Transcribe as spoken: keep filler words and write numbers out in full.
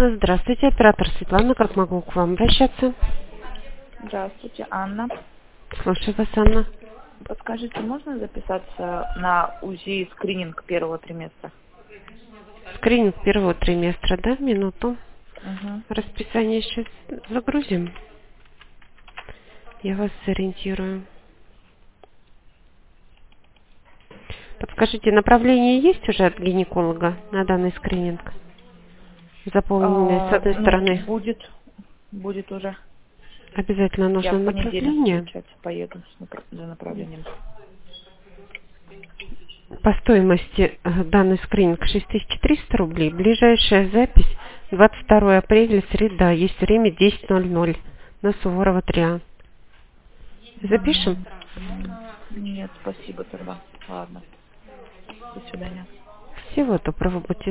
Здравствуйте, оператор Светлана. Как могу к вам обращаться? Здравствуйте, Анна. Слушаю вас, Анна. Подскажите, можно записаться на УЗИ скрининг первого триместра? Скрининг первого триместра, да? Минуту. Угу. Расписание сейчас загрузим. Я вас сориентирую. Подскажите, направление есть уже от гинеколога на данный скрининг? Заполненное с А, одной ну, стороны. будет, будет уже. Обязательно Я нужно в понедельник, направление. получается, поеду с напра- за направлением. По стоимости э, данный скрининг шесть тысяч триста рублей. Ближайшая запись двадцать второе апреля, среда. Есть время десять ноль ноль на Суворова три А. Запишем? М, Нет, спасибо тогда. Ладно. До свидания. Всего доброго. Будьте